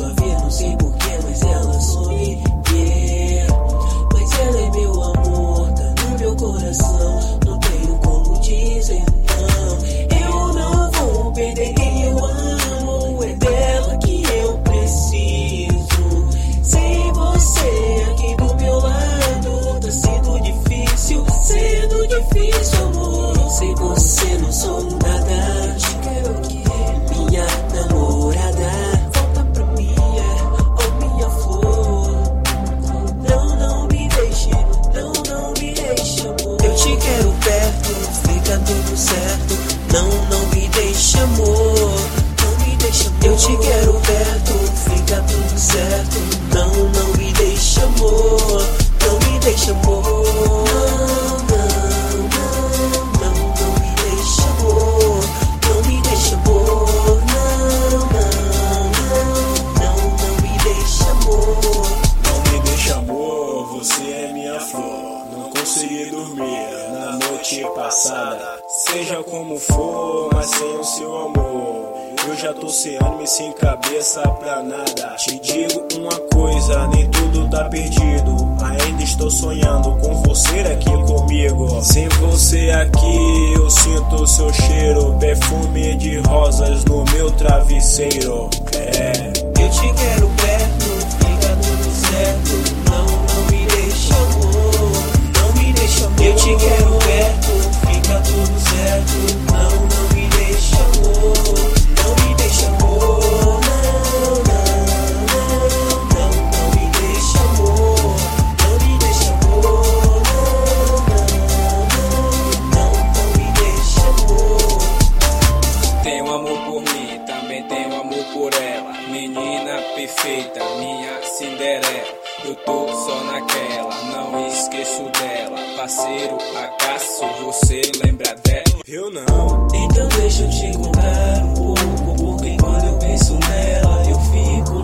a ver, não sei porquê, mas ela some, yeah. Mas ela é meu amor, tá no meu coração, não tenho como dizer não. Eu não vou perder quem eu amo, é dela que eu preciso. Sem você aqui do meu lado, tá sendo difícil, amor. Sem você não sou nada, te quero aqui, minha namorada. Volta pra mim, oh minha flor. Não me deixe, não me deixe, amor. Eu te quero perto, fica tudo certo. Não me deixe, amor. Não me deixe, amor. Eu te quero perto, fica tudo certo. Não me deixe, amor. Não me deixe, amor. Consegui dormir na noite passada. Seja como for, mas sem o seu amor eu já tô sem ânimo e sem cabeça pra nada. Te digo uma coisa, nem tudo tá perdido. Ainda estou sonhando com você aqui comigo. Sem você aqui eu sinto o seu cheiro, perfume de rosas no meu travesseiro. Eu te quero perto, fica tudo certo. Não me deixa, amor. Eu te quero perto, fica tudo certo. Não me deixa, amor. Não me deixa, amor. Não me deixa, amor. Não me deixa, amor. Não me deixa, amor. Tenho amor por mim, também tenho amor por ela. Menina perfeita, minha Cinderela. Eu tô só naquela, não esqueço dela. Parceiro, acaso você lembra dela? Eu não. Então deixa eu te contar um pouco, porque quando eu penso nela eu fico